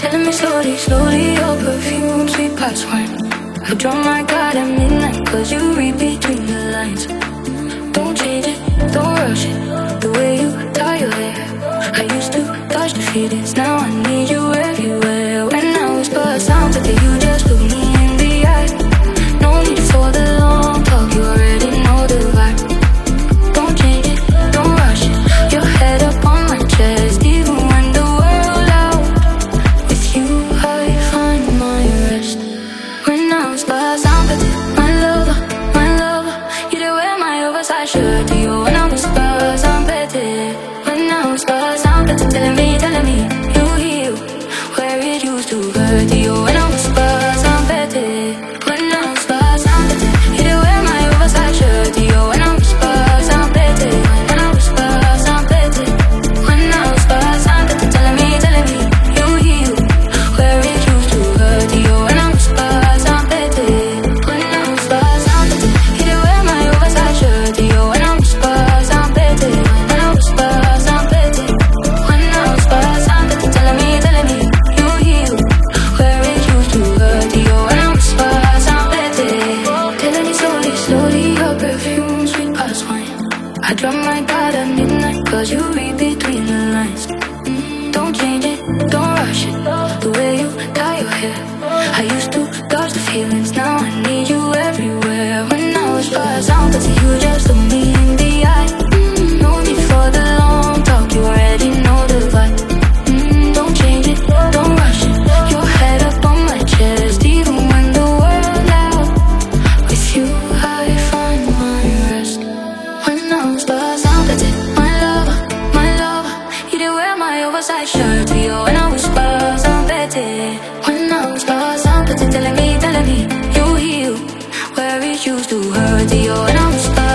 Telling me slowly, slowly, your perfume, sweet past wine. I draw my guard at midnight, cause you read between the lines. Don't change it, don't rush it, the way you tie your hair. I used to dodge the feelings, now I need you everywhere. When I whisper sounds like you just look me in the eye. No need for the long talk, you already know the vibe. Don't change it, don't rush it, your head up on my chest. Even when the world out, with you I find my rest. When I whisper sounds like my lover, you do wear my oversized shirt to you. When I whisper sounds better, when I whisper sounds better, telling me you heal where it used to hurt to you. When I whisper sounds better, when I whisper sounds better, you do wear my oversized shirt to you. When I whisper sounds better, when I whisper sounds better, when I whisper sounds better, telling me you heal where it used to hurt to you. When I whisper sounds better, when I whisper sounds better, you do wear my oversized shirt to you. When I whisper sounds better, when I whisper sounds better, when I whisper sounds better, telling me you heal where it used to hurt to you. When I whisper sounds better, telling me slowly, slowly, your perfume, sweet past wine. I drop my guard at midnight, cause you read between the lines. Don't change it, don't rush it, the way you tie your hair. I used to dodge the feelings, now I need you everywhere. When I whisper sounds better, you just look me in the eye. No need for the long talk, you already know the vibe. Don't change it, don't rush it, your head up on my chest. Even when the world out, with you I find my rest. When I whisper sounds better, my lover, you do wear my oversized shirt to you. When I whisper sounds better, when I whisper sounds better, telling me you heal where it used to hurt to you. When I whisper